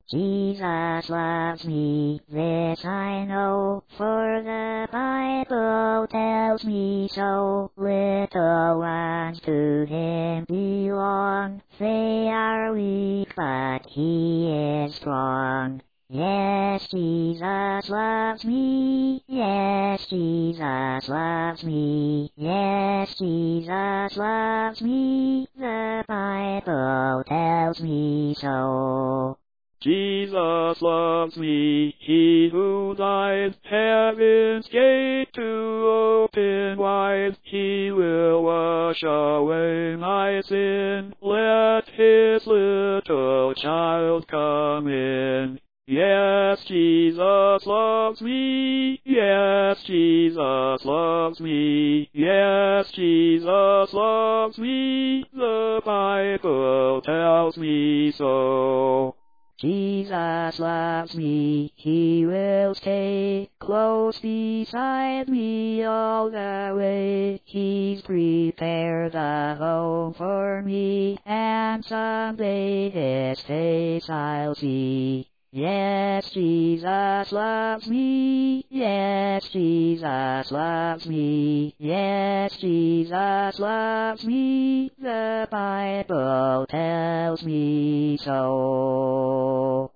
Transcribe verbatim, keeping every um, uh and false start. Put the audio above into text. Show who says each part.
Speaker 1: Jesus loves me, this I know, for the Bible tells me so. Little ones to him belong, they are weak, but he is strong. Yes, Jesus loves me, yes, Jesus loves me, yes, Jesus loves me, the Bible tells me so.
Speaker 2: Jesus loves me, he who died, heaven's gate to open wide. He will wash away my sin, let his little child come in. Yes, Jesus loves me, yes, Jesus loves me, yes, Jesus loves me, the Bible tells me so.
Speaker 1: Jesus loves me, he will stay close beside me all the way. He's prepared a home for me, and someday his face I'll see. Yes, Jesus loves me, yes, Jesus loves me, yes, Jesus loves me, the Bible tells me so.